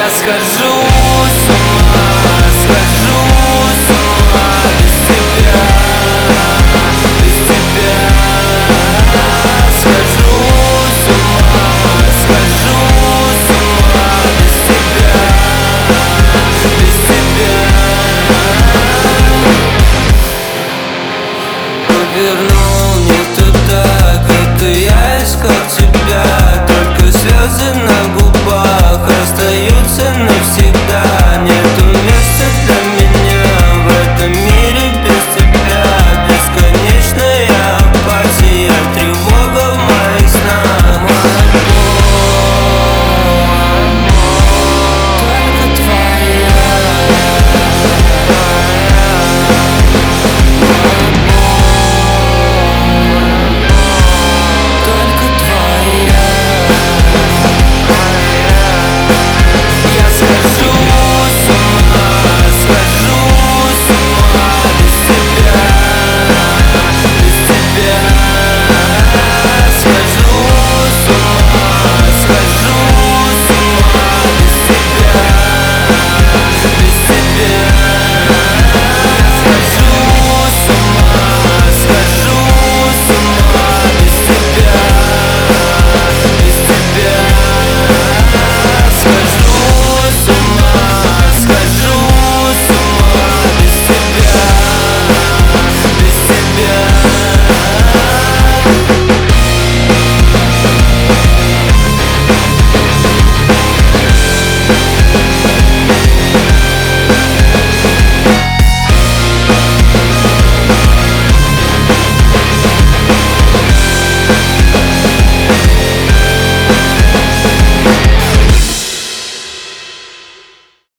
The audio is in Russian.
Схожу с ума, схожу с ума без тебя, без тебя. Схожу с ума, схожу с ума без тебя, без тебя. Повернул не туда, как и я искал тебя. Только слезы на губах остаются навсегда. Нет